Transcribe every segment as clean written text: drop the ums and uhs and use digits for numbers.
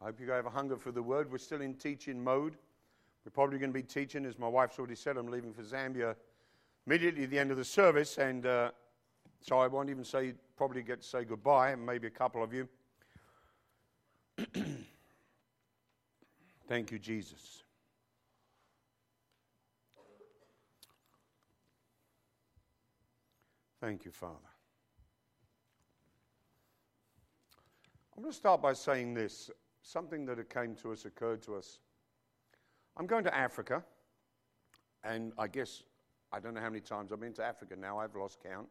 hope you have a hunger for the word. We're still in teaching mode. We're probably going to be teaching, as my wife's already said, I'm leaving for Zambia immediately at the end of the service, and so I won't even probably get to say goodbye, and maybe a couple of you. Thank you, Jesus. Thank you, Father. I'm going to start by saying this. Something that occurred to us. I'm going to Africa, and I guess, I don't know how many times I've been to Africa now. I've lost count.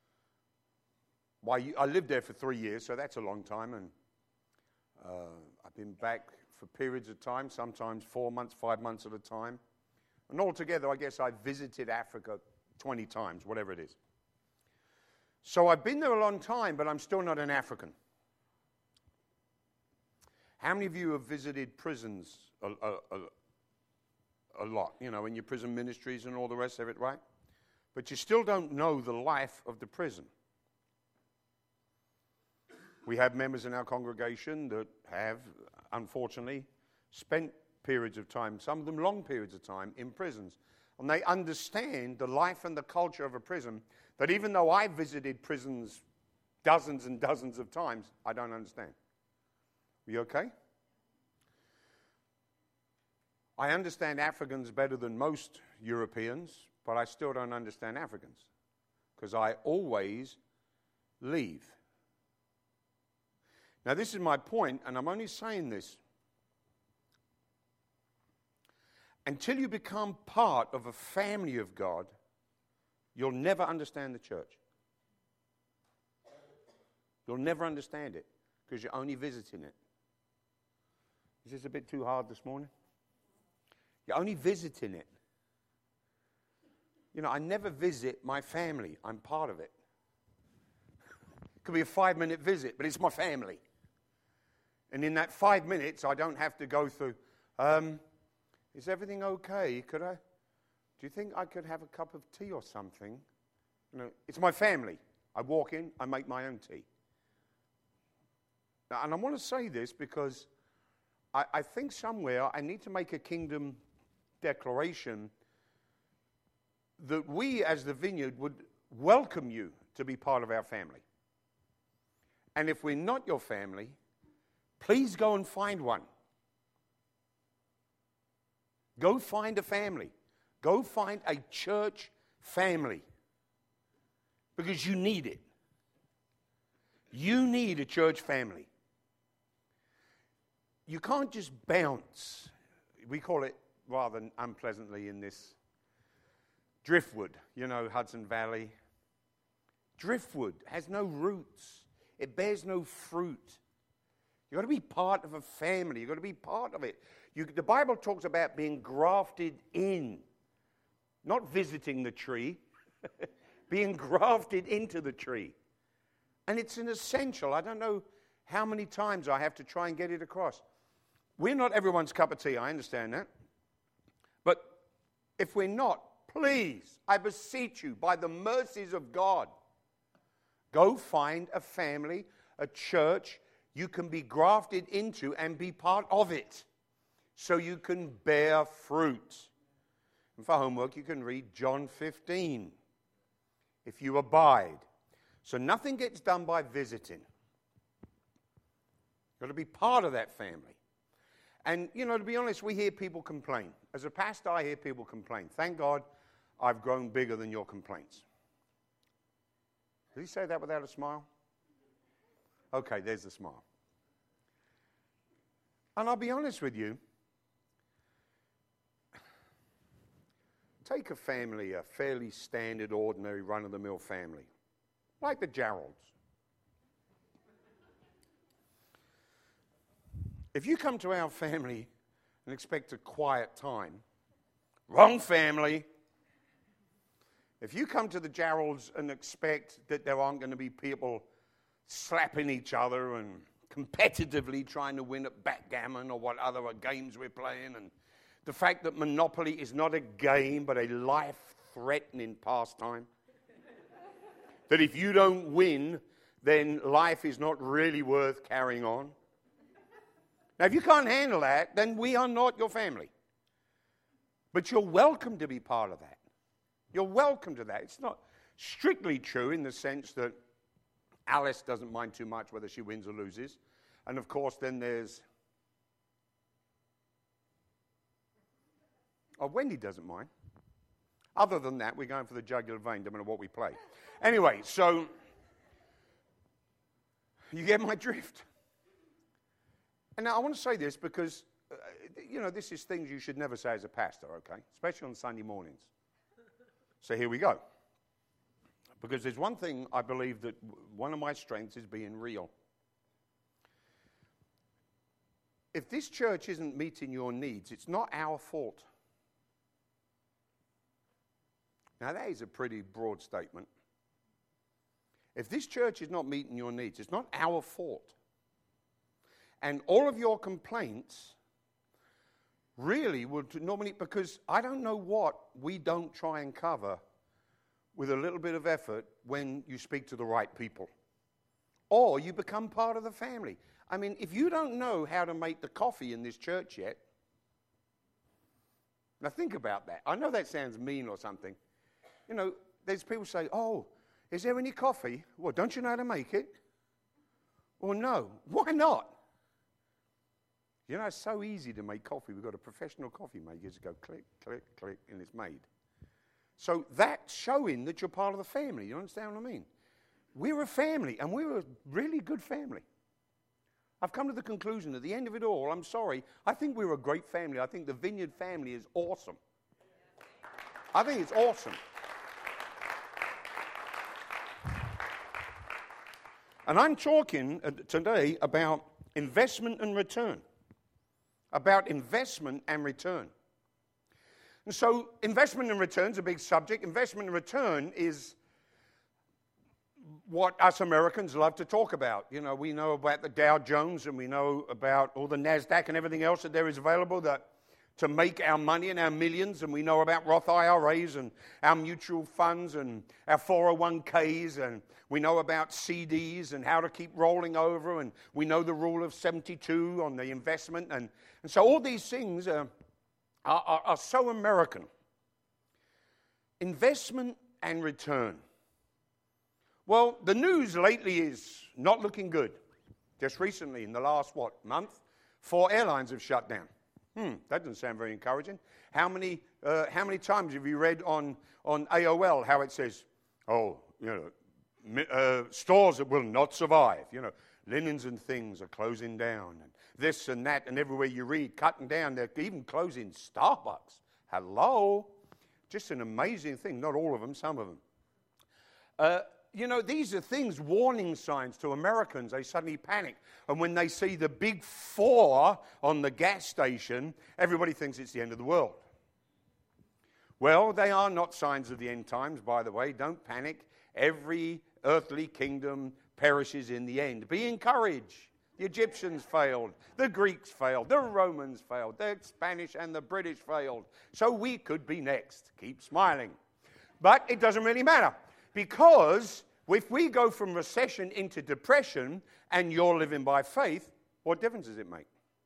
I lived there for 3 years, so that's a long time, and I've been back for periods of time, sometimes 4 months, 5 months at a time. And altogether, I guess I've visited Africa 20 times, whatever it is. So I've been there a long time, but I'm still not an African. How many of you have visited prisons a lot, you know, in your prison ministries and all the rest of it, right? But you still don't know the life of the prison. We have members in our congregation that have, unfortunately, spent periods of time, some of them long periods of time, in prisons. And they understand the life and the culture of a prison that even though I visited prisons dozens and dozens of times, I don't understand. Are you okay? I understand Africans better than most Europeans, but I still don't understand Africans because I always leave. Now, this is my point, and I'm only saying this. Until you become part of a family of God, you'll never understand the church. You'll never understand it because you're only visiting it. Is this a bit too hard this morning? You're only visiting it. You know, I never visit my family. I'm part of it. It could be a 5-minute visit, but it's my family. And in that 5 minutes, I don't have to go through, is everything okay? Do you think I could have a cup of tea or something? You know, it's my family. I walk in, I make my own tea. Now, and I want to say this because I think somewhere I need to make a kingdom declaration that we as the Vineyard would welcome you to be part of our family. And if we're not your family, please go and find one. Go find a family. Go find a church family. Because you need it. You need a church family. You can't just bounce. We call it rather unpleasantly in this driftwood, you know, Hudson Valley. Driftwood has no roots. It bears no fruit. You've got to be part of a family. You've got to be part of it. The Bible talks about being grafted in, not visiting the tree, being grafted into the tree. And it's an essential. I don't know how many times I have to try and get it across. We're not everyone's cup of tea, I understand that. But if we're not, please, I beseech you, by the mercies of God, go find a family, a church you can be grafted into and be part of it so you can bear fruit. And for homework, you can read John 15, if you abide. So nothing gets done by visiting. You've got to be part of that family. And, you know, to be honest, we hear people complain. As a pastor, I hear people complain. Thank God I've grown bigger than your complaints. Did he say that without a smile? Okay, there's the smile. And I'll be honest with you. Take a family, a fairly standard, ordinary, run-of-the-mill family, like the Geralds. If you come to our family and expect a quiet time, wrong family. If you come to the Geralds and expect that there aren't going to be people slapping each other and competitively trying to win at backgammon or what other games we're playing, and the fact that Monopoly is not a game but a life-threatening pastime, that if you don't win, then life is not really worth carrying on. Now, if you can't handle that, then we are not your family. But you're welcome to be part of that. You're welcome to that. It's not strictly true in the sense that Alice doesn't mind too much whether she wins or loses. And, of course, then there's... Oh, Wendy doesn't mind. Other than that, we're going for the jugular vein, no matter what we play. Anyway, so... You get my drift? And now I want to say this because, this is things you should never say as a pastor, okay? Especially on Sunday mornings. So here we go. Because there's one thing I believe that one of my strengths is being real. If this church isn't meeting your needs, it's not our fault. Now that is a pretty broad statement. If this church is not meeting your needs, it's not our fault. And all of your complaints really would normally, because I don't know what we don't try and cover with a little bit of effort when you speak to the right people. Or you become part of the family. I mean, if you don't know how to make the coffee in this church yet, now think about that. I know that sounds mean or something. There's people say, oh, is there any coffee? Well, don't you know how to make it? Well, no. Why not? It's so easy to make coffee. We've got a professional coffee maker. You just go click, click, click, and it's made. So that's showing that you're part of the family. You understand what I mean? We're a family, and we're a really good family. I've come to the conclusion at the end of it all, I'm sorry, I think we're a great family. I think the Vineyard family is awesome. I think it's awesome. And I'm talking today about investment and return. About investment and return. And so investment and return is a big subject. Investment and return is what us Americans love to talk about. We know about the Dow Jones and we know about all the NASDAQ and everything else that there is available to make our money and our millions. And we know about Roth IRAs and our mutual funds and our 401ks. And we know about CDs and how to keep rolling over. And we know the rule of 72 on the investment. And so all these things are so American. Investment and return. Well, the news lately is not looking good. Just recently, in the last, month, 4 airlines have shut down. That doesn't sound very encouraging. How many times have you read on AOL how it says, stores that will not survive, linens and things are closing down, and this and that, and everywhere you read, cutting down, they're even closing Starbucks. Hello? Just an amazing thing. Not all of them, some of them. These are things, warning signs to Americans. They suddenly panic. And when they see the big 4 on the gas station, everybody thinks it's the end of the world. Well, they are not signs of the end times, by the way. Don't panic. Every earthly kingdom perishes in the end. Be encouraged. The Egyptians failed. The Greeks failed. The Romans failed. The Spanish and the British failed. So we could be next. Keep smiling. But it doesn't really matter. Because if we go from recession into depression and you're living by faith, what difference does it make?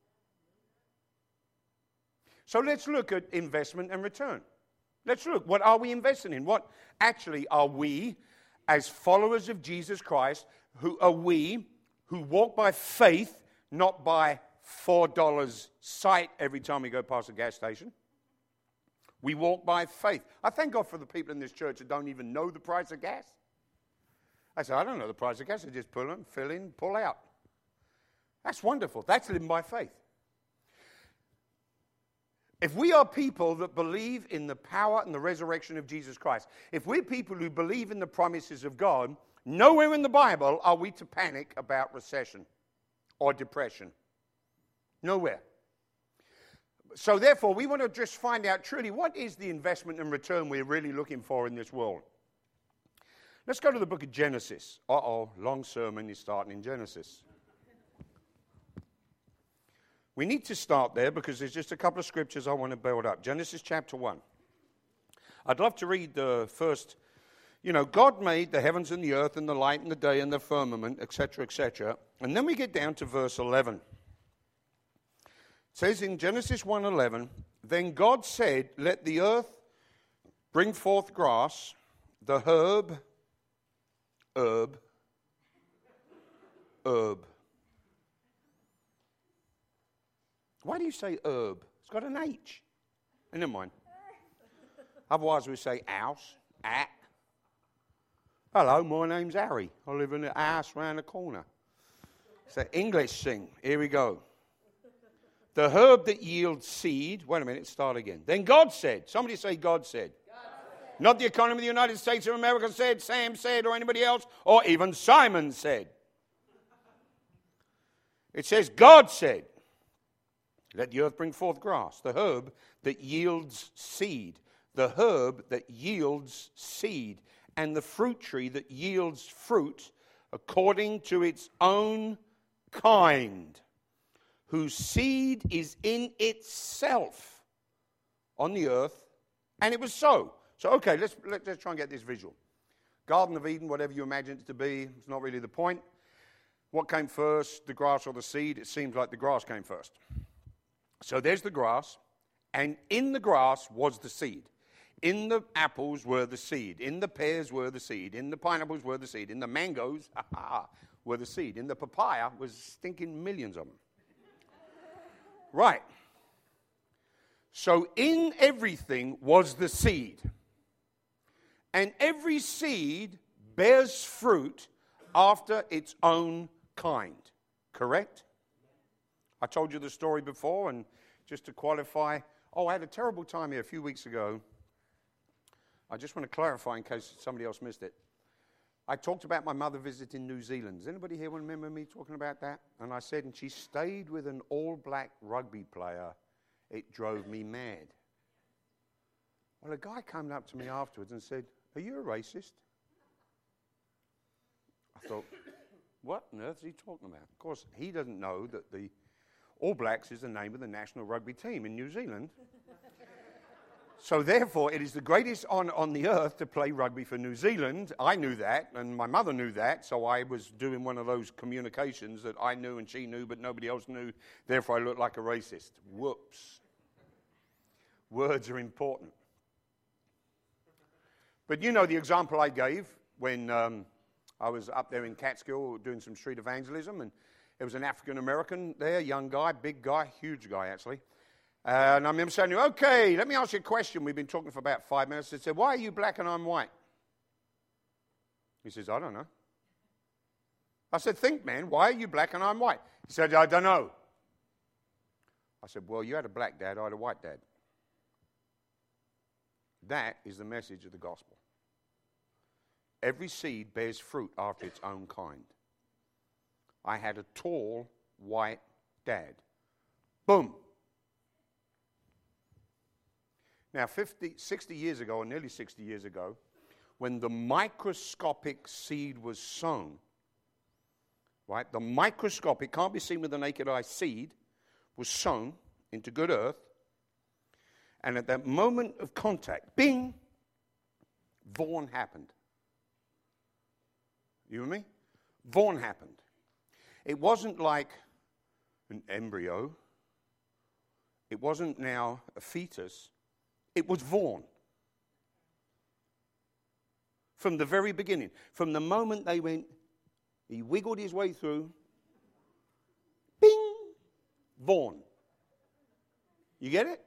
So let's look at investment and return. Let's look. What are we investing in? What actually are we, as followers of Jesus Christ, who walk by faith, not by $4 sight every time we go past a gas station? We walk by faith. I thank God for the people in this church that don't even know the price of gas. I say, I don't know the price of gas. I just pull in, fill in, pull out. That's wonderful. That's living by faith. If we are people that believe in the power and the resurrection of Jesus Christ, if we're people who believe in the promises of God, nowhere in the Bible are we to panic about recession or depression. Nowhere. So therefore, we want to just find out truly what is the investment and return we're really looking for in this world. Let's go to the book of Genesis. Long sermon is starting in Genesis. We need to start there because there's just a couple of scriptures I want to build up. Genesis chapter 1. I'd love to read the first. God made the heavens and the earth and the light and the day and the firmament, etc., etc. And then we get down to verse 11. It says in Genesis 1:11, then God said, let the earth bring forth grass, the herb. Why do you say herb? It's got an H. Never mind. Otherwise we say house, at. Hello, my name's Harry. I live in a house round the corner. It's an English thing. Here we go. The herb that yields seed. Wait a minute, start again. Then God said. Somebody say God said. God said. Not the economy of the United States of America said, Sam said, or anybody else, or even Simon said. It says God said, let the earth bring forth grass, the herb that yields seed. The herb that yields seed. And the fruit tree that yields fruit according to its own kind, whose seed is in itself on the earth. And it was so. So, okay, let's try and get this visual. Garden of Eden, whatever you imagine it to be, it's not really the point. What came first, the grass or the seed? It seems like the grass came first. So there's the grass, and in the grass was the seed. In the apples were the seed. In the pears were the seed. In the pineapples were the seed. In the mangoes were the seed. In the papaya was stinking millions of them. Right. So in everything was the seed. And every seed bears fruit after its own kind. Correct? I told you the story before, and just to qualify, I had a terrible time here a few weeks ago. I just want to clarify in case somebody else missed it. I talked about my mother visiting New Zealand. Does anybody here remember me talking about that? And I said, and she stayed with an all-black rugby player. It drove me mad. Well, a guy came up to me afterwards and said, are you a racist? I thought, what on earth is he talking about? Of course, he doesn't know that the All Blacks is the name of the national rugby team in New Zealand. So therefore, it is the greatest honor on the earth to play rugby for New Zealand. I knew that, and my mother knew that, so I was doing one of those communications that I knew and she knew, but nobody else knew. Therefore, I looked like a racist. Whoops. Words are important. But you know the example I gave when I was up there in Catskill doing some street evangelism, and there was an African-American there, young guy, big guy, huge guy actually. And I remember saying to him, okay, let me ask you a question. We've been talking for about 5 minutes. I said, why are you black and I'm white? He says, I don't know. I said, think, man, why are you black and I'm white? He said, I don't know. I said, well, you had a black dad, I had a white dad. That is the message of the gospel. Every seed bears fruit after its own kind. I had a tall, white dad. Boom. Now, 60 years ago, or nearly 60 years ago, when the microscopic seed was sown, right, the microscopic, can't be seen with the naked eye, seed was sown into good earth, and at that moment of contact, bing, Vaughan happened. You with me? Vaughan happened. It wasn't like an embryo. It wasn't now a fetus. It was Vaughan. From the very beginning. From the moment they went, he wiggled his way through. Bing! Vaughan. You get it?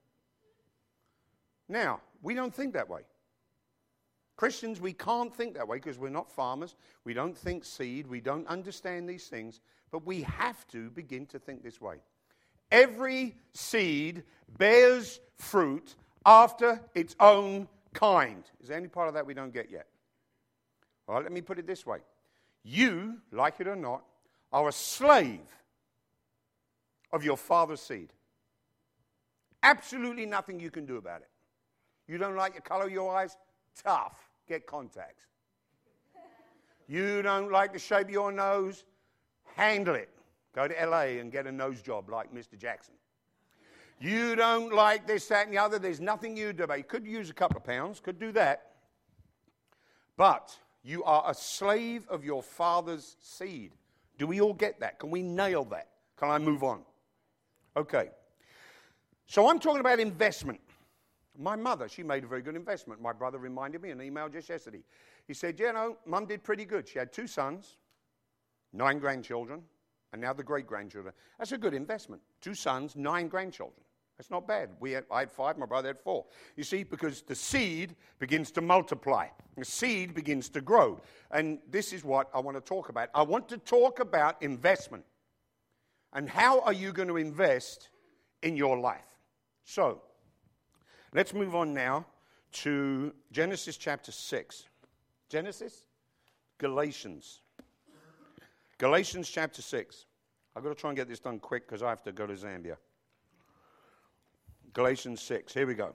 Now, we don't think that way. Christians, we can't think that way because we're not farmers. We don't think seed. We don't understand these things. But we have to begin to think this way. Every seed bears fruit after its own kind. Is there any part of that we don't get yet? All right, let me put it this way. You, like it or not, are a slave of your father's seed. Absolutely nothing you can do about it. You don't like the color of your eyes? Tough. Get contacts. You don't like the shape of your nose? Handle it. Go to LA and get a nose job like Mr. Jackson. You don't like this, that, and the other. There's nothing you do about it. You could use a couple of pounds, could do that. But you are a slave of your father's seed. Do we all get that? Can we nail that? Can I move on? Okay. So I'm talking about investment. My mother, she made a very good investment. My brother reminded me in an email just yesterday. He said, you know, Mum did pretty good. She had 2 sons, 9 grandchildren, and now the great-grandchildren. That's a good investment. 2 sons, 9 grandchildren. That's not bad. I had 5, my brother had 4. You see, because the seed begins to multiply. The seed begins to grow. And this is what I want to talk about. I want to talk about investment. And how are you going to invest in your life? So, let's move on now to Genesis chapter 6. Genesis? Galatians. Galatians chapter 6. I've got to try and get this done quick because I have to go to Zambia. Galatians 6. Here we go.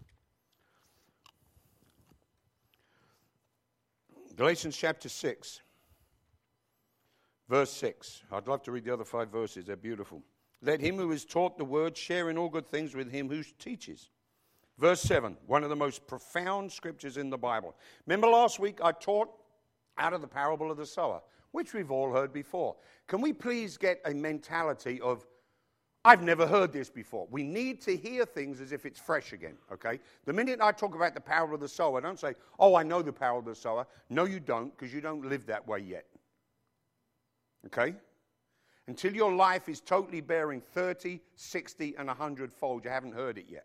Galatians chapter 6. Verse 6. I'd love to read the other 5 verses. They're beautiful. Let him who is taught the word share in all good things with him who teaches. Verse 7, one of the most profound scriptures in the Bible. Remember last week I taught out of the parable of the sower, which we've all heard before. Can we please get a mentality of, I've never heard this before. We need to hear things as if it's fresh again, okay? The minute I talk about the parable of the sower, don't say, oh, I know the parable of the sower. No, you don't, because you don't live that way yet. Okay? Until your life is totally bearing 30, 60, and 100-fold, you haven't heard it yet.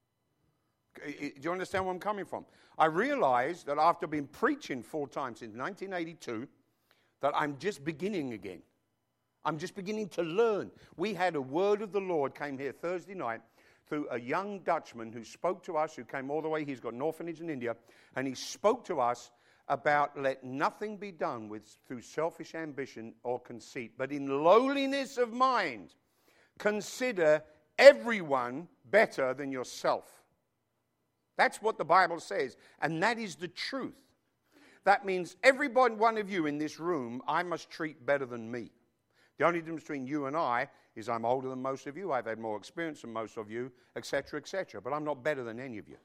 Do you understand where I'm coming from? I realized that after being preaching full-time since 1982, that I'm just beginning again. I'm just beginning to learn. We had a word of the Lord came here Thursday night through a young Dutchman who spoke to us, who came all the way. He's got an orphanage in India, and he spoke to us about let nothing be done through selfish ambition or conceit, but in lowliness of mind, consider everyone better than yourself. That's what the Bible says, and that is the truth. That means every one of you in this room, I must treat better than me. The only difference between you and I is I'm older than most of you, I've had more experience than most of you, etc., etc., but I'm not better than any of you.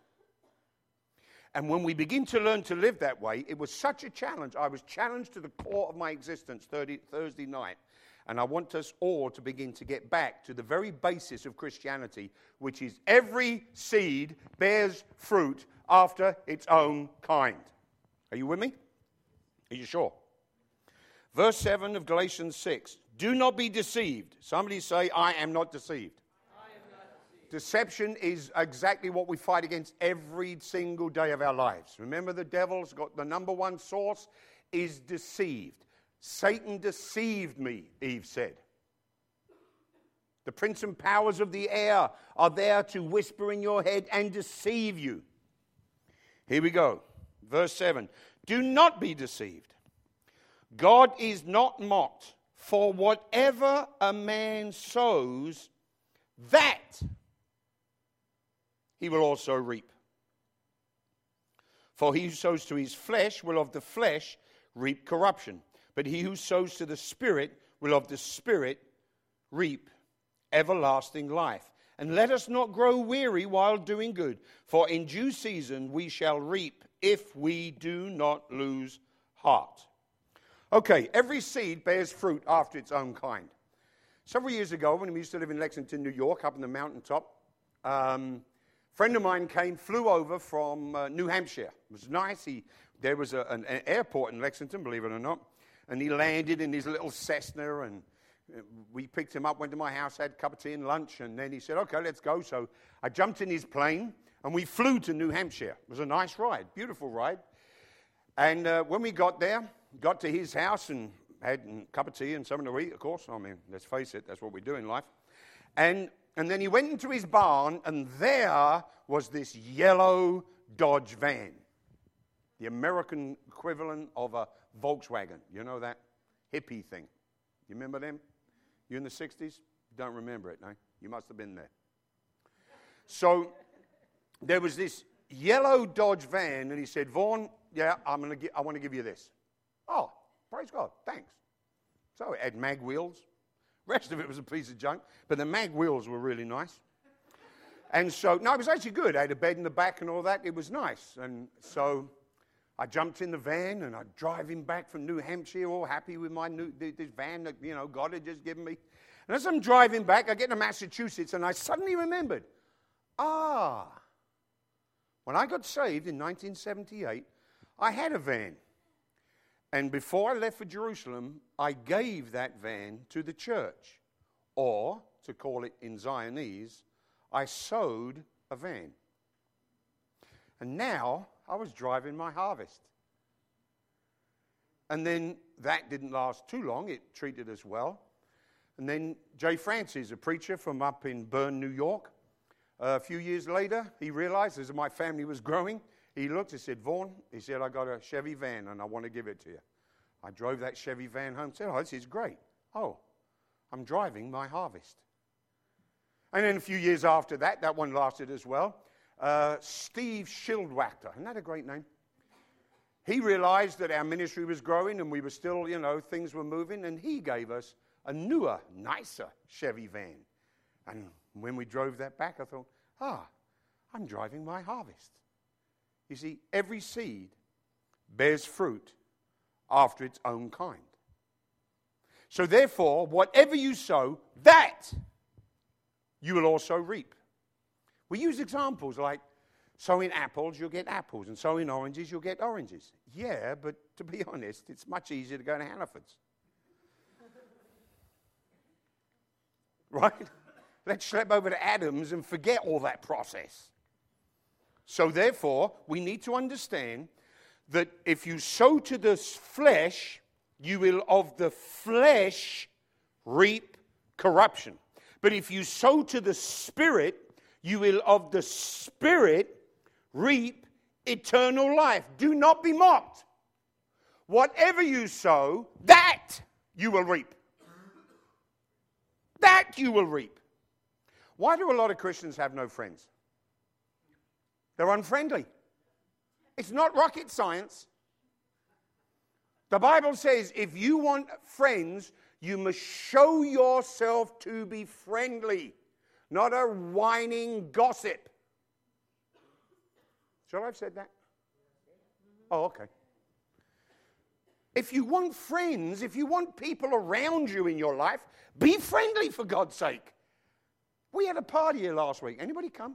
And when we begin to learn to live that way, it was such a challenge. I was challenged to the core of my existence Thursday night. And I want us all to begin to get back to the very basis of Christianity, which is every seed bears fruit after its own kind. Are you with me? Are you sure? Verse 7 of Galatians 6. Do not be deceived. Somebody say, I am not deceived. Deception is exactly what we fight against every single day of our lives. Remember, the devil's got the number one source is deceived. Satan deceived me, Eve said. The prince and powers of the air are there to whisper in your head and deceive you. Here we go. Verse 7. Do not be deceived. God is not mocked. For whatever a man sows, that he will also reap. For he who sows to his flesh will of the flesh reap corruption. But he who sows to the Spirit will of the Spirit reap everlasting life. And let us not grow weary while doing good, for in due season we shall reap if we do not lose heart. Okay, every seed bears fruit after its own kind. Several years ago, when we used to live in Lexington, New York, up in the mountaintop, a friend of mine flew over from New Hampshire. It was nice. There was an airport in Lexington, believe it or not, and he landed in his little Cessna, and we picked him up, went to my house, had a cup of tea and lunch, and then he said, okay, let's go. So I jumped in his plane, and we flew to New Hampshire. It was a nice ride, beautiful ride. And when we got there, got to his house and had a cup of tea and something to eat, of course. I mean, let's face it, that's what we do in life. And then he went into his barn, and there was this yellow Dodge van, the American equivalent of a Volkswagen. You know that hippie thing? You remember them? You in the 60s? Don't remember it, no? You must have been there. So there was this yellow Dodge van, and he said, Vaughn, yeah, I want to give you this. Oh, praise God, thanks. So it had mag wheels. Rest of it was a piece of junk, but the mag wheels were really nice. And so, no, it was actually good. I had a bed in the back and all that. It was nice. And so I jumped in the van, and I'd drive him back from New Hampshire, all happy with this van that, God had just given me. And as I'm driving back, I get to Massachusetts, and I suddenly remembered, when I got saved in 1978, I had a van. And before I left for Jerusalem, I gave that van to the church. Or, to call it in Zionese, I sowed a van. And now I was driving my harvest. And then that didn't last too long. It treated us well. And then Jay Francis, a preacher from up in Bern, New York, a few years later, he realized as my family was growing, he looked and said, Vaughn, he said, I got a Chevy van and I want to give it to you. I drove that Chevy van home and said, this is great. I'm driving my harvest. And then a few years after that, that one lasted as well. Steve Schildwachter, isn't that a great name? He realized that our ministry was growing and we were still, things were moving, and he gave us a newer, nicer Chevy van. And when we drove that back, I thought, I'm driving my harvest. You see, every seed bears fruit after its own kind. So therefore, whatever you sow, that you will also reap. We use examples like sowing apples, you'll get apples, and sowing oranges, you'll get oranges. Yeah, but to be honest, it's much easier to go to Hannaford's. Right? Let's schlep over to Adams and forget all that process. So therefore, we need to understand that if you sow to the flesh, you will of the flesh reap corruption. But if you sow to the Spirit, you will of the Spirit reap eternal life. Do not be mocked. Whatever you sow, that you will reap. That you will reap. Why do a lot of Christians have no friends? They're unfriendly. It's not rocket science. The Bible says if you want friends, you must show yourself to be friendly, not a whining gossip. Shall I have said that? Oh, okay. If you want friends, if you want people around you in your life, be friendly for God's sake. We had a party here last week. Anybody come?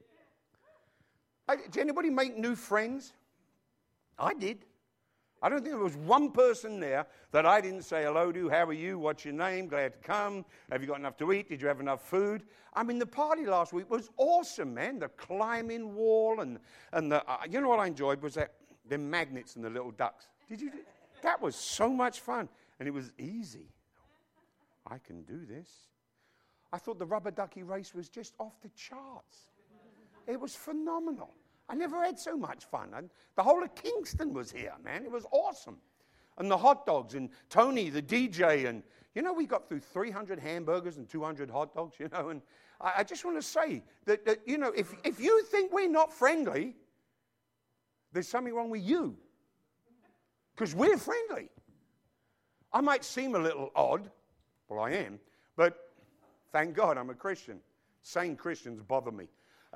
Did anybody make new friends? I did. I don't think there was one person there that I didn't say hello to. How are you? What's your name? Glad to come. Have you got enough to eat? Did you have enough food? I mean, the party last week was awesome, man. The climbing wall and the, you know what I enjoyed was the magnets and the little ducks. That was so much fun. And it was easy. I can do this. I thought the rubber ducky race was just off the charts. It was phenomenal. I never had so much fun. And the whole of Kingston was here, man. It was awesome. And the hot dogs and Tony, the DJ. And, we got through 300 hamburgers and 200 hot dogs, And I just want to say that if you think we're not friendly, there's something wrong with you. Because we're friendly. I might seem a little odd. Well, I am. But thank God I'm a Christian. Sane Christians bother me.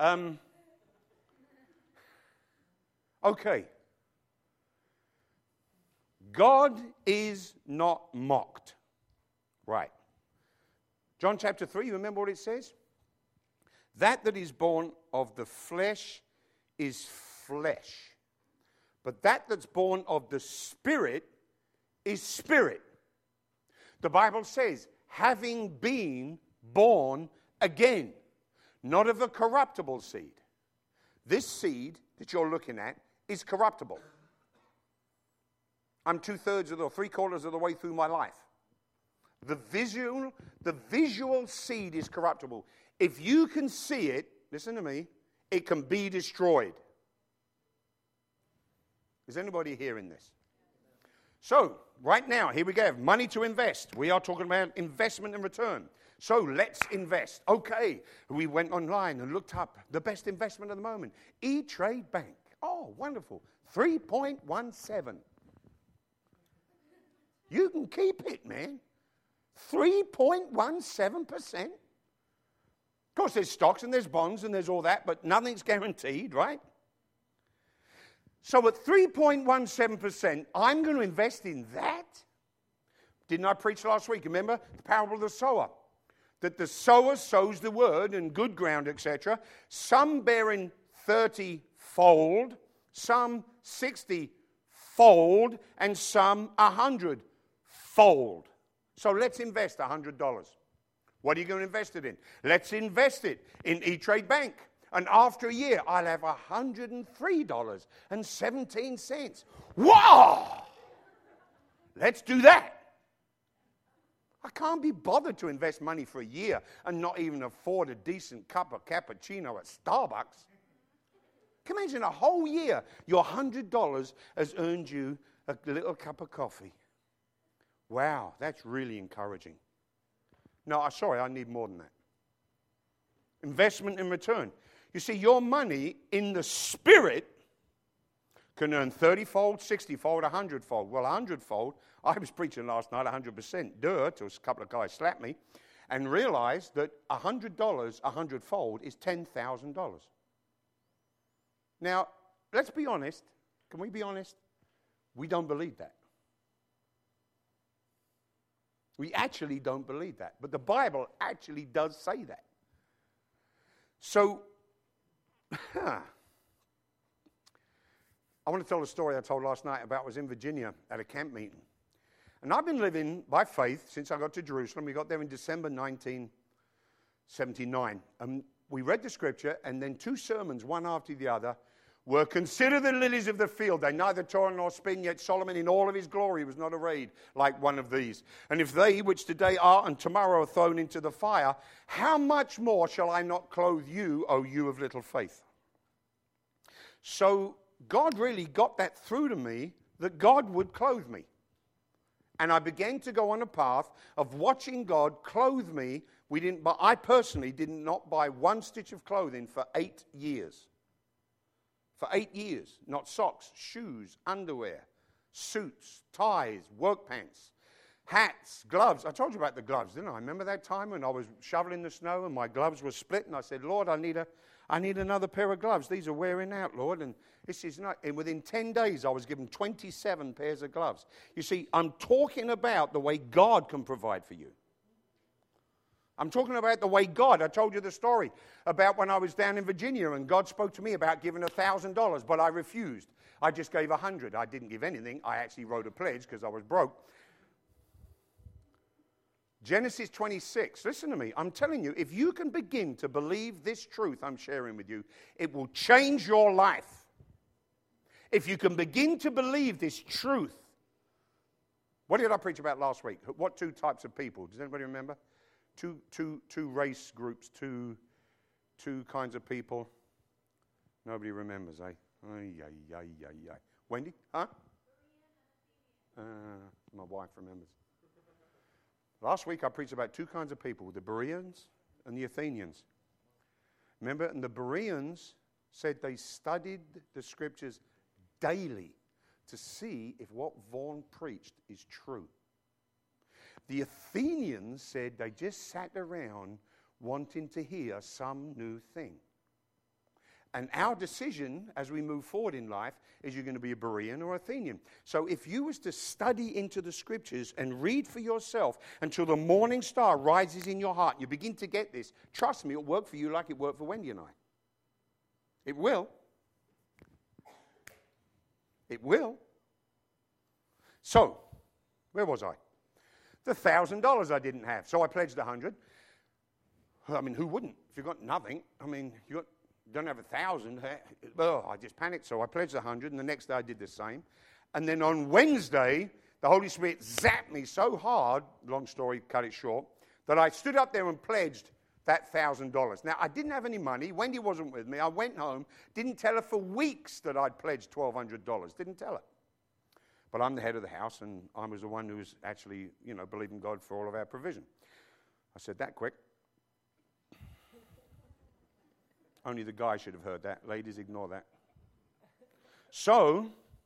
Okay. God is not mocked. Right. John chapter 3, you remember what it says? That is born of the flesh is flesh. But that that's born of the Spirit is spirit. The Bible says, having been born again, not of a corruptible seed. This seed that you're looking at is corruptible. I'm 2/3 or 3/4 of the way through my life. The visual seed is corruptible. If you can see it, listen to me, it can be destroyed. Is anybody hearing this? So, right now, here we go. Money to invest. We are talking about investment and return. So, let's invest. Okay. We went online and looked up the best investment at the moment. E-Trade Bank. Oh, wonderful. 3.17. You can keep it, man. 3.17%. Of course, there's stocks and there's bonds and there's all that, but nothing's guaranteed, right? So at 3.17%, I'm going to invest in that. Didn't I preach last week? Remember the parable of the sower? that the sower sows the word in good ground, etc., some bearing 30-fold, some 60-fold, and some 100-fold. So let's invest $100. What are you going to invest it in? Let's invest it in E-Trade Bank. And after a year, I'll have $103.17. Wow! Let's do that. I can't be bothered to invest money for a year and not even afford a decent cup of cappuccino at Starbucks. Can you imagine a whole year, your $100 has earned you a little cup of coffee? Wow, that's really encouraging. No, sorry, I need more than that. Investment in return. You see, your money in the spirit can earn 30-fold, 60-fold, 100-fold. Well, 100-fold, I was preaching last night 100%, till a couple of guys slapped me, and realized that $100, 100-fold, is $10,000. Now, let's be honest. Can we be honest? We don't believe that. We actually don't believe that. But the Bible actually does say that. So, I want to tell a story I told last night about I was in Virginia at a camp meeting. And I've been living by faith since I got to Jerusalem. We got there in December 1979. And we read the scripture, and then 2 sermons, one after the other, were, consider the lilies of the field. They neither toil nor spin, yet Solomon in all of his glory was not arrayed like one of these. And if they, which today are and tomorrow are thrown into the fire, how much more shall I not clothe you, O you of little faith? So God really got that through to me, that God would clothe me. And I began to go on a path of watching God clothe me. I personally did not buy one stitch of clothing for 8 years. For 8 years. Not socks, shoes, underwear, suits, ties, work pants, hats, gloves. I told you about the gloves, didn't I? Remember that time when I was shoveling the snow and my gloves were split, and I said, Lord, I need another pair of gloves. These are wearing out, Lord. And this is not. And within 10 days, I was given 27 pairs of gloves. You see, I'm talking about the way God can provide for you. I'm talking about the way God. I told you the story about when I was down in Virginia and God spoke to me about giving $1,000, but I refused. I just gave 100. I didn't give anything. I actually wrote a pledge because I was broke. Genesis 26. Listen to me. I'm telling you, if you can begin to believe this truth I'm sharing with you, it will change your life. If you can begin to believe this truth. What did I preach about last week? What 2 types of people? Does anybody remember? Two race groups, two kinds of people. Nobody remembers, eh? Wendy? Huh? My wife remembers. Last week I preached about 2 kinds of people, the Bereans and the Athenians. Remember? And the Bereans said they studied the scriptures daily to see if what Vaughan preached is true. The Athenians said they just sat around wanting to hear some new thing. And our decision as we move forward in life is you're going to be a Berean or Athenian. So if you was to study into the scriptures and read for yourself until the morning star rises in your heart, you begin to get this, trust me, it'll work for you like it worked for Wendy and I. It will. It will. So, where was I? The $1,000 I didn't have. So I pledged 100. I mean, who wouldn't? If you've got nothing, I mean, you don't have 1,000. Oh, I just panicked. So I pledged 100, and the next day I did the same. And then on Wednesday, the Holy Spirit zapped me so hard, long story, cut it short, that I stood up there and pledged that $1,000. Now, I didn't have any money. Wendy wasn't with me. I went home, didn't tell her for weeks that I'd pledged $1,200. Didn't tell her. But I'm the head of the house, and I was the one who was actually, believing God for all of our provision. I said that quick. Only the guy should have heard that. Ladies, ignore that. So,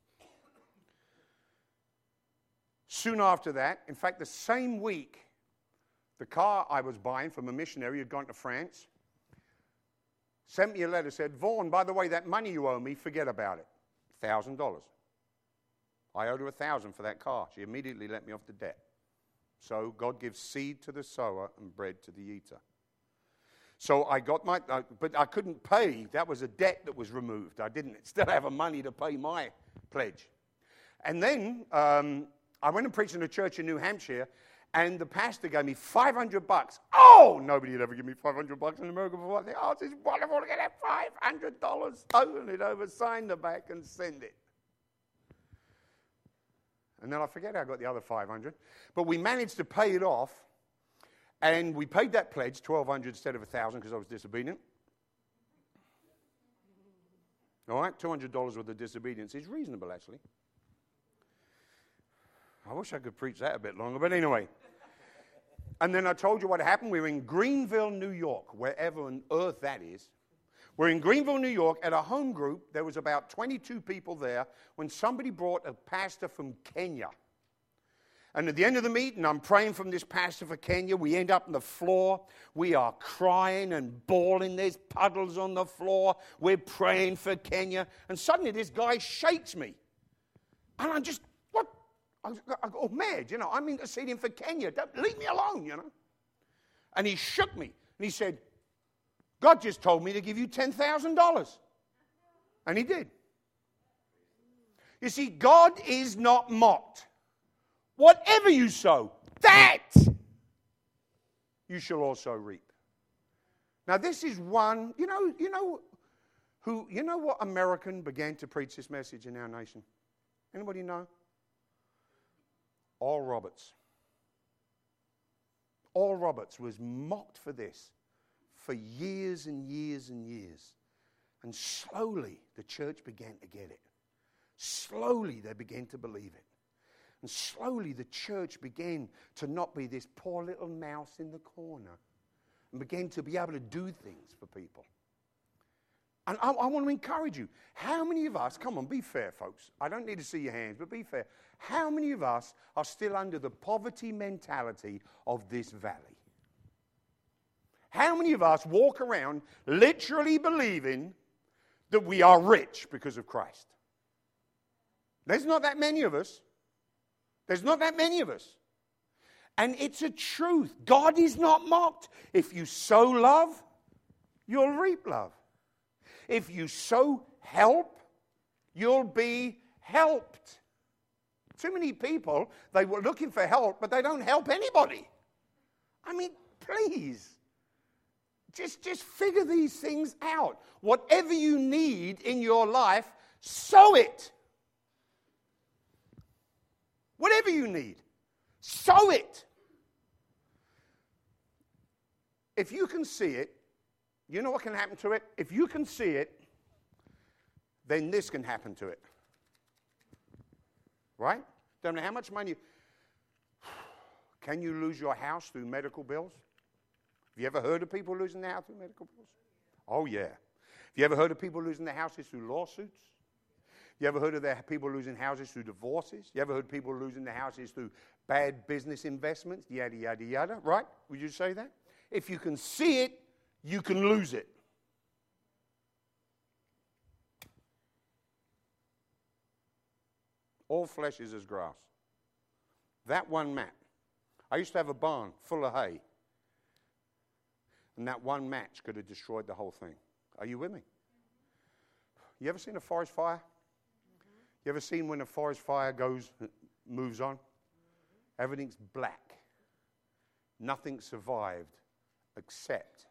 soon after that, in fact, the same week, the car I was buying from a missionary who'd gone to France sent me a letter, said, Vaughan, by the way, that money you owe me, forget about it. $1,000. I owed her $1,000 for that car. She immediately let me off the debt. So God gives seed to the sower and bread to the eater. So I got my, but I couldn't pay. That was a debt that was removed. I didn't still have money to pay my pledge. And then I went and preached in a church in New Hampshire, and the pastor gave me $500. Oh, nobody had ever given me $500 in America before. I think, oh, this is wonderful to get that $500. Open it over, sign the back, and send it. And then I forget how I got the other $500. But we managed to pay it off, and we paid that pledge, $1,200 instead of $1,000 because I was disobedient. All right, $200 worth of disobedience is reasonable, actually. I wish I could preach that a bit longer, but anyway. And then I told you what happened. We were in Greenville, New York, wherever on earth that is. We're in Greenville, New York, at a home group. There was about 22 people there when somebody brought a pastor from Kenya. And at the end of the meeting, I'm praying from this pastor for Kenya. We end up on the floor. We are crying and bawling. There's puddles on the floor. We're praying for Kenya. And suddenly this guy shakes me. And I'm just, what? I go mad, you know. I'm interceding for Kenya. Don't leave me alone, you know. And he shook me. And he said, God just told me to give you $10,000. And he did. You see, God is not mocked. Whatever you sow, that you shall also reap. Now, this is one, you know what American began to preach this message in our nation? Anybody know? Oral Roberts. Oral Roberts was mocked for this for years and years and years. And slowly the church began to get it. Slowly they began to believe it. And slowly the church began to not be this poor little mouse in the corner and began to be able to do things for people. And I want to encourage you. How many of us, come on, be fair, folks. I don't need to see your hands, but be fair. How many of us are still under the poverty mentality of this valley? How many of us walk around literally believing that we are rich because of Christ? There's not that many of us. There's not that many of us. And it's a truth. God is not mocked. If you sow love, you'll reap love. If you sow help, you'll be helped. Too many people, they were looking for help, but they don't help anybody. I mean, please. Just figure these things out. Whatever you need in your life, sow it. Whatever you need, sow it. If you can see it, you know what can happen to it? If you can see it, then this can happen to it. Right? Don't know how much money. Can you lose your house through medical bills? Have you ever heard of people losing their house through medical bills? Oh, yeah. Have you ever heard of people losing their houses through lawsuits? You ever heard of people losing houses through divorces? You ever heard of people losing their houses through bad business investments? Yada, yada, yada. Right? Would you say that? If you can see it, you can lose it. All flesh is as grass. That one mat. I used to have a barn full of hay. And that one match could have destroyed the whole thing. Are you with me? You ever seen a forest fire? You ever seen when a forest fire moves on? Everything's black. Nothing survived except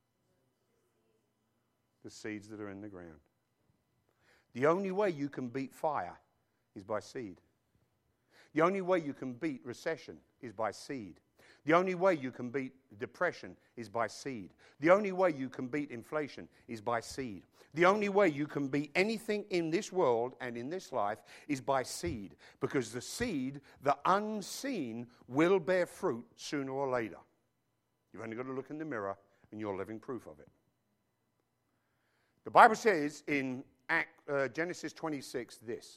the seeds that are in the ground. The only way you can beat fire is by seed. The only way you can beat recession is by seed. The only way you can beat depression is by seed. The only way you can beat inflation is by seed. The only way you can beat anything in this world and in this life is by seed. Because the seed, the unseen, will bear fruit sooner or later. You've only got to look in the mirror and you're living proof of it. The Bible says in Genesis 26 this.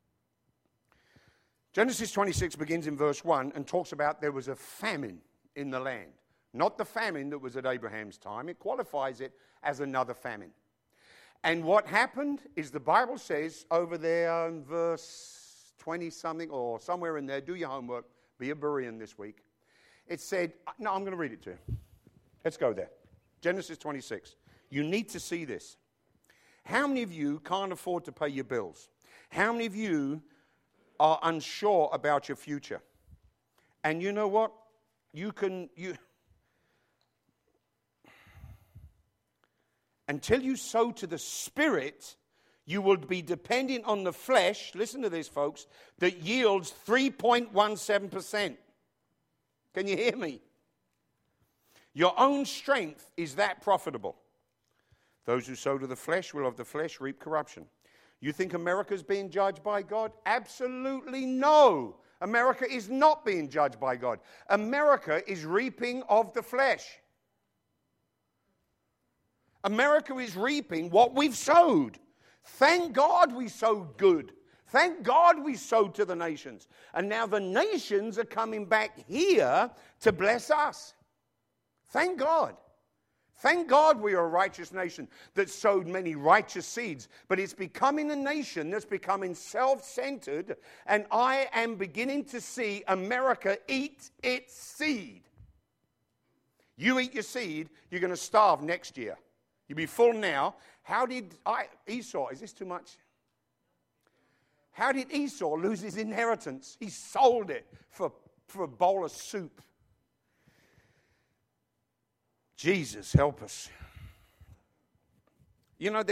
Genesis 26 begins in verse 1 and talks about there was a famine in the land. Not the famine that was at Abraham's time. It qualifies it as another famine. And what happened is the Bible says over there in verse 20-something or somewhere in there, do your homework, be a Berean this week. It said, no, I'm going to read it to you. Let's go there. Genesis 26. You need to see this. How many of you can't afford to pay your bills? How many of you are unsure about your future? And you know what? Until you sow to the Spirit, you will be dependent on the flesh, listen to this, folks, that yields 3.17%. Can you hear me? Your own strength is that profitable. Those who sow to the flesh will of the flesh reap corruption. You think America's being judged by God? Absolutely no. America is not being judged by God. America is reaping of the flesh. America is reaping what we've sowed. Thank God we sowed good. Thank God we sowed to the nations. And now the nations are coming back here to bless us. Thank God. Thank God we are a righteous nation that sowed many righteous seeds. But it's becoming a nation that's becoming self-centered. And I am beginning to see America eat its seed. You eat your seed, you're going to starve next year. You'll be full now. Esau, is this too much? How did Esau lose his inheritance? He sold it for a bowl of soup. Jesus, help us. You know,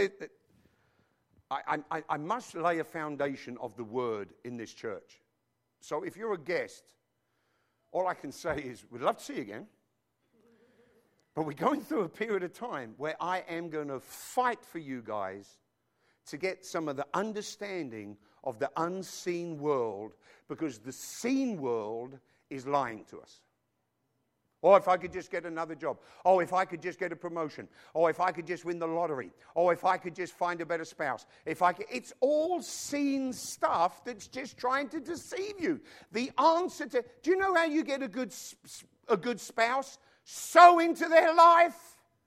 I must lay a foundation of the word in this church. So if you're a guest, all I can say is, we'd love to see you again. But we're going through a period of time where I am going to fight for you guys to get some of the understanding of the unseen world, because the seen world is lying to us. Oh, if I could just get another job. Oh, if I could just get a promotion. Oh, if I could just win the lottery. Oh, if I could just find a better spouse. It's all seen stuff that's just trying to deceive you. The answer to, do you know how you get a good spouse? Sow into their life.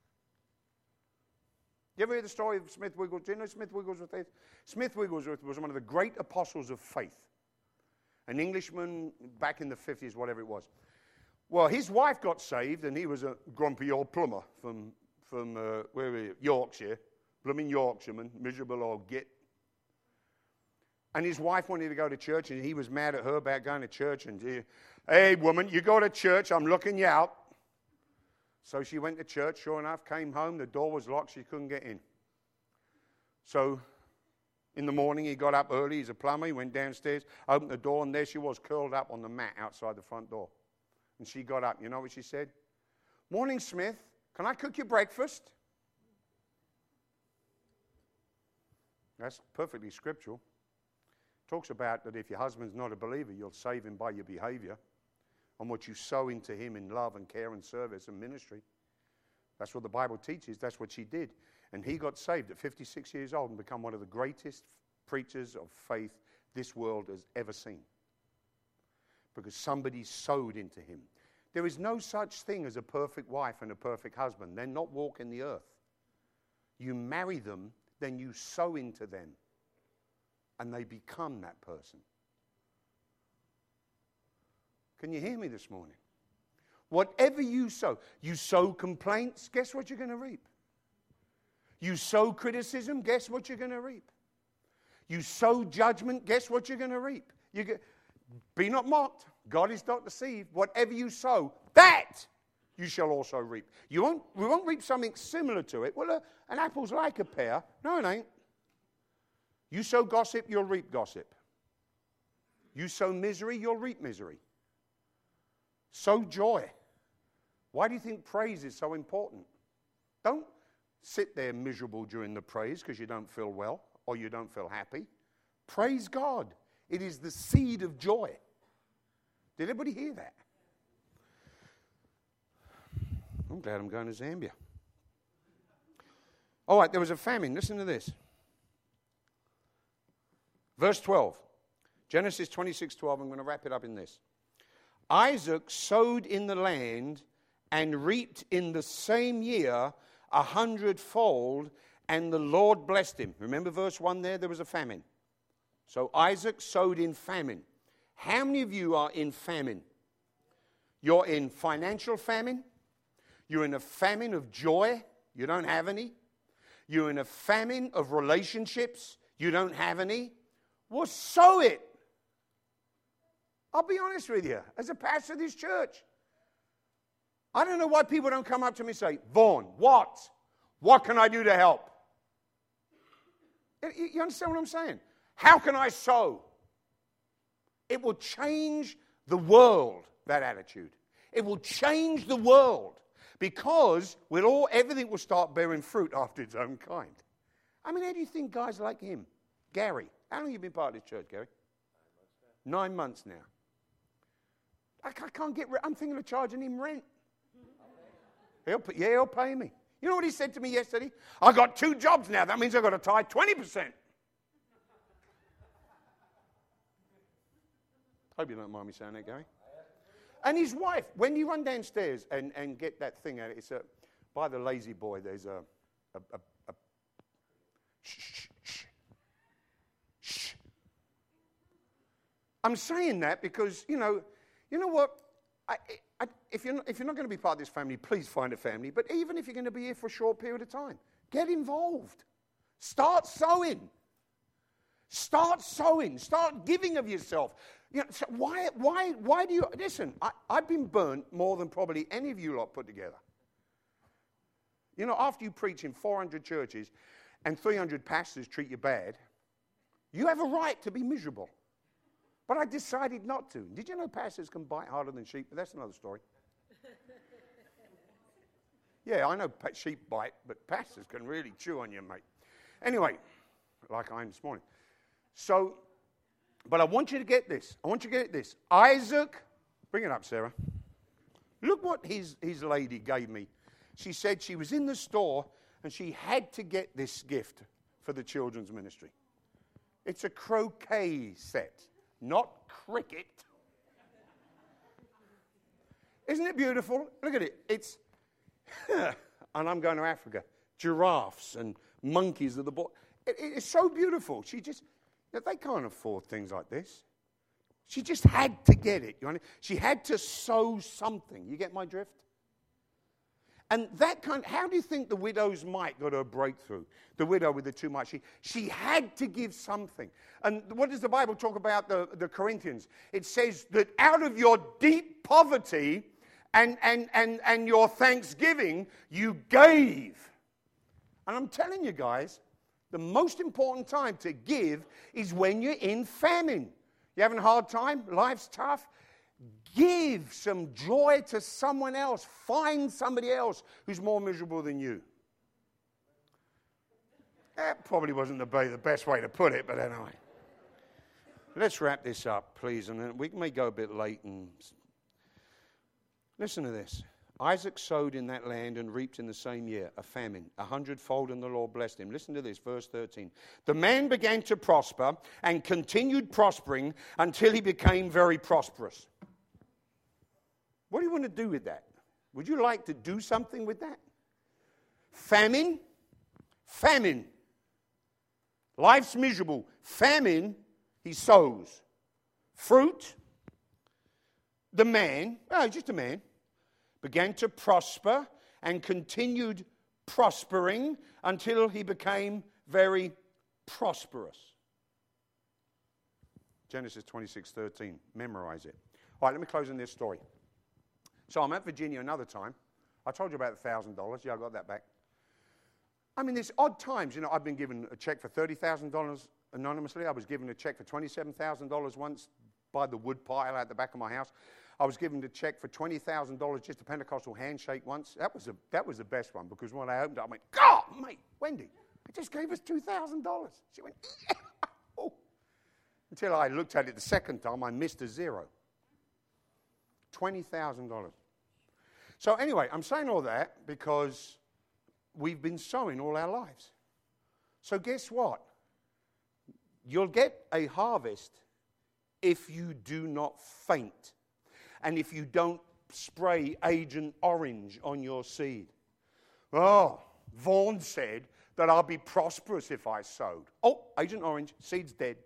You ever hear the story of Smith Wigglesworth? Do you know Smith Wigglesworth is? Smith Wigglesworth was one of the great apostles of faith. An Englishman back in the 50s, whatever it was. Well, his wife got saved, and he was a grumpy old plumber from where were you? Yorkshire. Blooming Yorkshireman, miserable old git. And his wife wanted to go to church, and he was mad at her about going to church. And, hey, woman, you go to church, I'm looking you out. So she went to church, sure enough, came home, the door was locked, she couldn't get in. So in the morning, he got up early, he's a plumber, he went downstairs, opened the door, and there she was, curled up on the mat outside the front door. And she got up, you know what she said? Morning, Smith, can I cook you breakfast? That's perfectly scriptural. Talks about that if your husband's not a believer, you'll save him by your behavior. On what you sow into him in love and care and service and ministry. That's what the Bible teaches. That's what she did. And he got saved at 56 years old and become one of the greatest preachers of faith this world has ever seen. Because somebody sowed into him. There is no such thing as a perfect wife and a perfect husband. They're not walking the earth. You marry them, then you sow into them. And they become that person. Can you hear me this morning? Whatever you sow complaints, guess what you're going to reap? You sow criticism, guess what you're going to reap? You sow judgment, guess what you're going to reap? Be not mocked. God is not deceived. Whatever you sow, that you shall also reap. We won't reap something similar to it. Well, an apple's like a pear. No, it ain't. You sow gossip, you'll reap gossip. You sow misery, you'll reap misery. Sow joy. Why do you think praise is so important? Don't sit there miserable during the praise because you don't feel well or you don't feel happy. Praise God. It is the seed of joy. Did everybody hear that? I'm glad I'm going to Zambia. All right, there was a famine. Listen to this. Verse 12. Genesis 26:12. I'm going to wrap it up in this. Isaac sowed in the land and reaped in the same year 100-fold, and the Lord blessed him. Remember verse 1 there? There was a famine. So Isaac sowed in famine. How many of you are in famine? You're in financial famine. You're in a famine of joy. You don't have any. You're in a famine of relationships. You don't have any. Well, sow it. I'll be honest with you. As a pastor of this church, I don't know why people don't come up to me and say, Vaughn, what? What can I do to help? You understand what I'm saying? How can I sow? It will change the world, that attitude. It will change the world because everything will start bearing fruit after its own kind. I mean, how do you think guys like him, Gary, how long have you been part of this church, Gary? 9 months now. I can't get I'm thinking of charging him rent. He'll pay me. You know what he said to me yesterday? I got 2 jobs now. That means I've got to tie 20%. Hope you don't mind me saying that, Gary. And his wife, when you run downstairs and get that thing out, it's by the lazy boy, there's a shh. I'm saying that because, you know what? If you're not going to be part of this family, please find a family. But even if you're going to be here for a short period of time, get involved. Start sowing. Start sowing. Start giving of yourself. You know, so why do you... Listen, I've been burnt more than probably any of you lot put together. You know, after you preach in 400 churches and 300 pastors treat you bad, you have a right to be miserable. But I decided not to. Did you know pastors can bite harder than sheep? But that's another story. Yeah, I know sheep bite, but pastors can really chew on you, mate. Anyway, like I am this morning. So, but I want you to get this. Isaac, bring it up, Sarah. Look what his lady gave me. She said she was in the store and she had to get this gift for the children's ministry. It's a croquet set. Not cricket. Isn't it beautiful? Look at it. It's, and I'm going to Africa. Giraffes and monkeys are the boy. It's so beautiful. They can't afford things like this. She just had to get it. She had to sow something. You get my drift? And how do you think the widow's mite got her breakthrough? The widow with the 2 mites. She had to give something. And what does the Bible talk about the Corinthians? It says that out of your deep poverty and your thanksgiving, you gave. And I'm telling you guys, the most important time to give is when you're in famine. You're having a hard time? Life's tough? Give some joy to someone else. Find somebody else who's more miserable than you. That probably wasn't the best way to put it, but anyway. Let's wrap this up, please, and then we may go a bit late. Listen to this. Isaac sowed in that land and reaped in the same year a famine, 100-fold, and the Lord blessed him. Listen to this, verse 13. The man began to prosper and continued prospering until he became very prosperous. What do you want to do with that? Would you like to do something with that? Famine. Life's miserable. Famine, he sows. Fruit, the man, just a man, began to prosper and continued prospering until he became very prosperous. Genesis 26:13. Memorize it. All right, let me close on this story. So I'm at Virginia another time. I told you about the $1,000. Yeah, I got that back. I mean, there's odd times. I've been given a check for $30,000 anonymously. I was given a check for $27,000 once by the wood pile out the back of my house. I was given a check for $20,000, just a Pentecostal handshake once. That was the best one because when I opened it, I went, God, mate, Wendy, it just gave us $2,000. She went, yeah. Oh. Until I looked at it the second time, I missed a zero. $20,000. So anyway, I'm saying all that because we've been sowing all our lives. So guess what? You'll get a harvest if you do not faint and if you don't spray Agent Orange on your seed. Oh, Vaughn said that I'll be prosperous if I sowed. Oh, Agent Orange, seed's dead.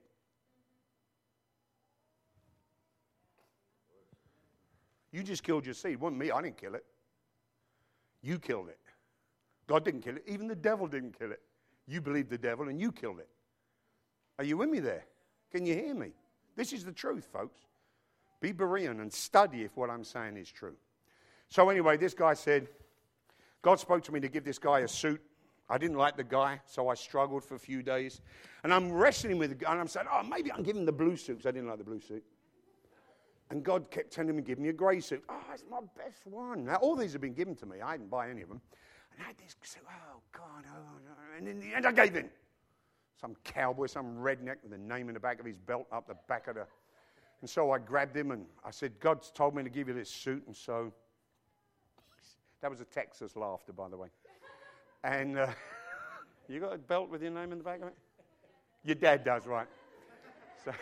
You just killed your seed. It wasn't me. I didn't kill it. You killed it. God didn't kill it. Even the devil didn't kill it. You believed the devil and you killed it. Are you with me there? Can you hear me? This is the truth, folks. Be Berean and study if what I'm saying is true. So anyway, this guy said, God spoke to me to give this guy a suit. I didn't like the guy, so I struggled for a few days. And I'm wrestling with the guy, and I'm saying, oh, maybe I can give him the blue suit, because I didn't like the blue suit. And God kept telling me, give me a grey suit. Oh, it's my best one. Now, all these have been given to me. I didn't buy any of them. And I had this suit, oh, God, and in the end I gave in. Some cowboy, some redneck with a name in the back of his belt, up the back of the... And so I grabbed him, and I said, God's told me to give you this suit, and so... That was a Texas laughter, by the way. And you got a belt with your name in the back of it? Your dad does, right? So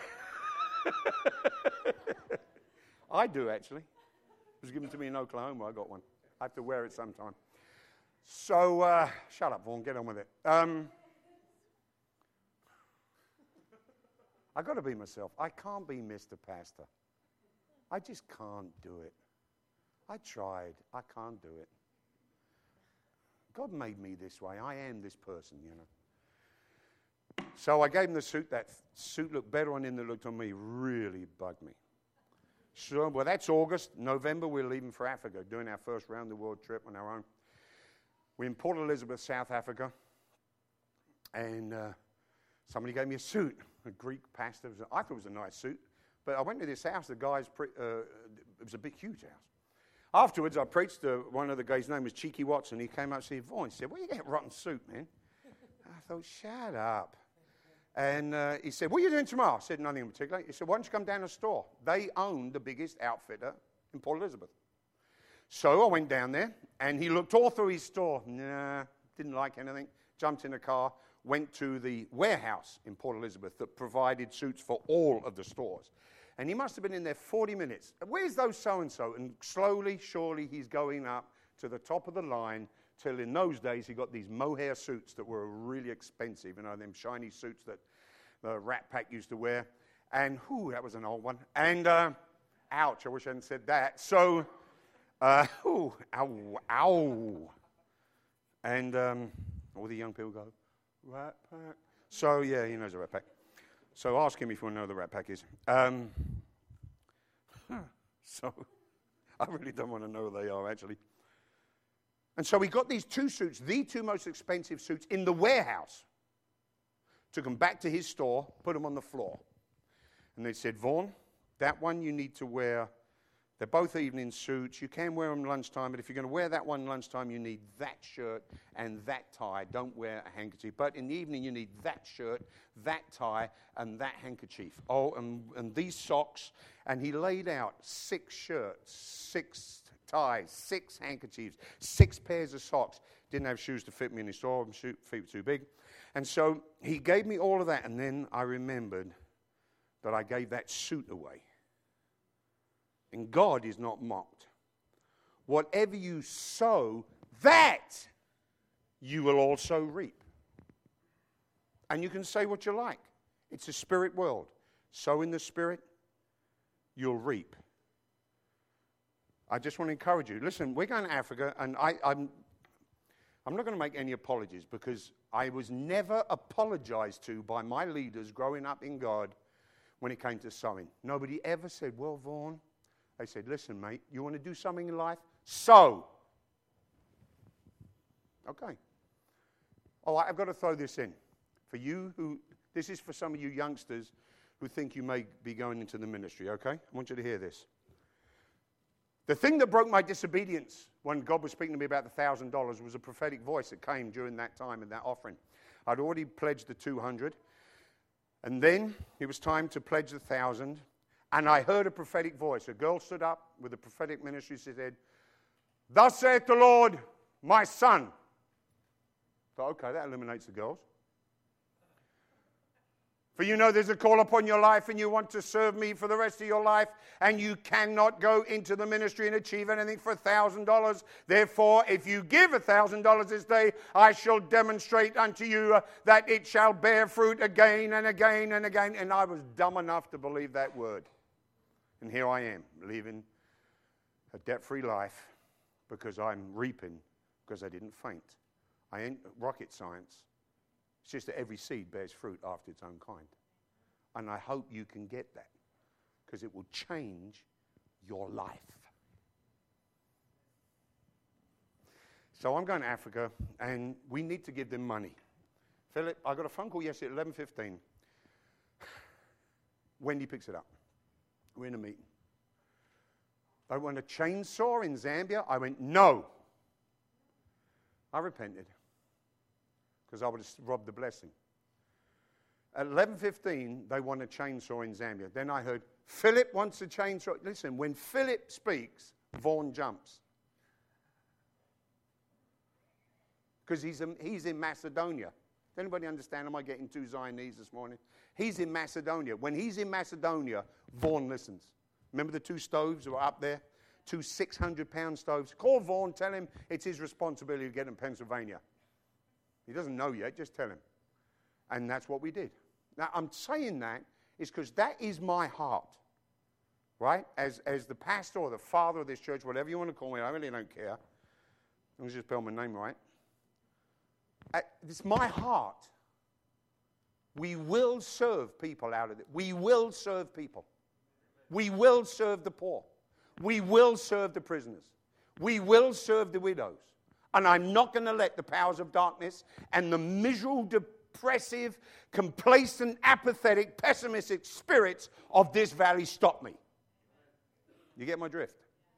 I do, actually. It was given to me in Oklahoma. I got one. I have to wear it sometime. So, shut up, Vaughn. Get on with it. I got to be myself. I can't be Mr. Pastor. I just can't do it. I tried. I can't do it. God made me this way. I am this person, you know. So I gave him the suit. That suit looked better on him than it looked on me. Really bugged me. So, well, that's August. November, we're leaving for Africa, doing our first round-the-world trip on our own. We're in Port Elizabeth, South Africa. And somebody gave me a suit, a Greek pastor. I thought it was a nice suit. But I went to this house. The guy's, it was a big, huge house. Afterwards, I preached to one of the guys' name was Cheeky Watson. He came up and said, Vaughn, he said, where you get a rotten suit, man? I thought, shut up. And he said, what are you doing tomorrow? I said, nothing in particular. He said, why don't you come down to the store? They own the biggest outfitter in Port Elizabeth. So I went down there, and he looked all through his store. Nah, didn't like anything. Jumped in a car, went to the warehouse in Port Elizabeth that provided suits for all of the stores. And he must have been in there 40 minutes. Where's those so-and-so? And slowly, surely, he's going up to the top of the line till in those days he got these mohair suits that were really expensive, you know, them shiny suits that the Rat Pack used to wear. And, whew, that was an old one. And, ouch, I wish I hadn't said that. So, ooh, ow, ow. And all the young people go, Rat Pack. So, yeah, he knows the Rat Pack. So ask him if you want to know who the Rat Pack is. So I really don't want to know who they are, actually. And so we got these two suits, the two most expensive suits in the warehouse. Took them back to his store, put them on the floor. And they said, Vaughn, that one you need to wear. They're both evening suits. You can wear them lunchtime, but if you're going to wear that one lunchtime, you need that shirt and that tie. Don't wear a handkerchief. But in the evening, you need that shirt, that tie, and that handkerchief. Oh, and these socks. And he laid out 6 shirts, 6 ties, 6 handkerchiefs, 6 pairs of socks. Didn't have shoes to fit me in his store. My feet were too big. And so he gave me all of that. And then I remembered that I gave that suit away. And God is not mocked. Whatever you sow, that you will also reap. And you can say what you like. It's a spirit world. Sow in the spirit, you'll reap. I just want to encourage you. Listen, we're going to Africa, and I'm not going to make any apologies because I was never apologized to by my leaders growing up in God when it came to sowing. Nobody ever said, well, Vaughn, they said, listen, mate, you want to do something in life? Sow. Okay. Oh, I've got to throw this in. For you this is for some of you youngsters who think you may be going into the ministry, okay? I want you to hear this. The thing that broke my disobedience when God was speaking to me about the $1,000 was a prophetic voice that came during that time in that offering. I'd already pledged the 200, and then it was time to pledge the 1,000. And I heard a prophetic voice. A girl stood up with a prophetic ministry. She said, thus saith the Lord, my son. I thought, okay, that eliminates the girls. For you know there's a call upon your life and you want to serve me for the rest of your life and you cannot go into the ministry and achieve anything for $1,000. Therefore, if you give $1,000 this day, I shall demonstrate unto you that it shall bear fruit again and again and again. And I was dumb enough to believe that word. And here I am, leaving a debt-free life because I'm reaping because I didn't faint. I ain't rocket science. It's just that every seed bears fruit after its own kind. And I hope you can get that because it will change your life. So I'm going to Africa, and we need to give them money. Philip, I got a phone call yesterday at 11:15. Wendy picks it up. We're in a meeting. I want a chainsaw in Zambia. I went, no. I repented because I would have robbed the blessing. At 11:15, they want a chainsaw in Zambia. Then I heard, Philip wants a chainsaw. Listen, when Philip speaks, Vaughan jumps. Because he's in Macedonia. Does anybody understand? Am I getting too Zionese this morning? He's in Macedonia. When he's in Macedonia, Vaughan listens. Remember the two stoves that were up there? Two 600-pound stoves. Call Vaughan, tell him it's his responsibility to get them to Pennsylvania. He doesn't know yet, just tell him. And that's what we did. Now, I'm saying that is because that is my heart, right? As the pastor or the father of this church, whatever you want to call me, I really don't care. Let me just spell my name right. It's my heart. We will serve people out of it. We will serve people. We will serve the poor. We will serve the prisoners. We will serve the widows. And I'm not going to let the powers of darkness and the miserable, depressive, complacent, apathetic, pessimistic spirits of this valley stop me. You get my drift?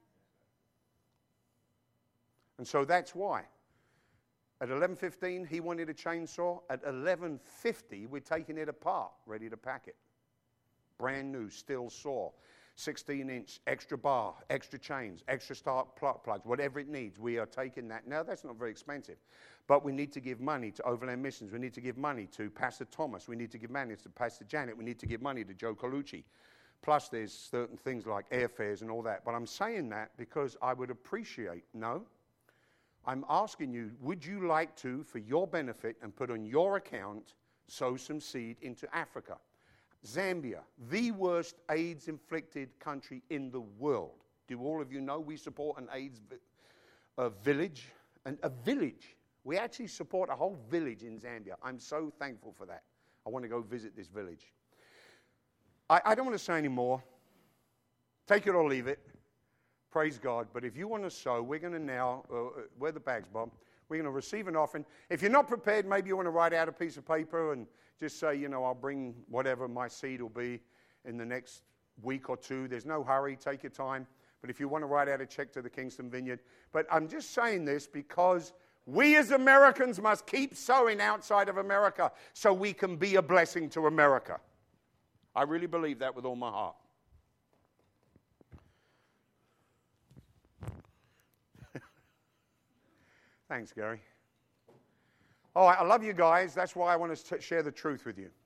And so that's why. At 11:15, he wanted a chainsaw. At 11:50, we're taking it apart, ready to pack it. Brand new, steel saw, 16-inch, extra bar, extra chains, extra start plugs, whatever it needs. We are taking that. Now, that's not very expensive, but we need to give money to Overland Missions. We need to give money to Pastor Thomas. We need to give money to Pastor Janet. We need to give money to Joe Colucci. Plus, there's certain things like airfares and all that. But I'm saying that because I would appreciate, I'm asking you, would you like to, for your benefit and put on your account, sow some seed into Africa? Zambia, the worst AIDS-inflicted country in the world. Do all of you know we support an AIDS village? And a village. We actually support a whole village in Zambia. I'm so thankful for that. I want to go visit this village. I don't want to say any more. Take it or leave it. Praise God. But if you want to sow, we're going to now, where are the bags, Bob? We're going to receive an offering. If you're not prepared, maybe you want to write out a piece of paper and just say, I'll bring whatever my seed will be in the next week or two. There's no hurry. Take your time. But if you want to write out a check to the Kingston Vineyard. But I'm just saying this because we as Americans must keep sowing outside of America so we can be a blessing to America. I really believe that with all my heart. Thanks, Gary. All right, I love you guys. That's why I want to share the truth with you.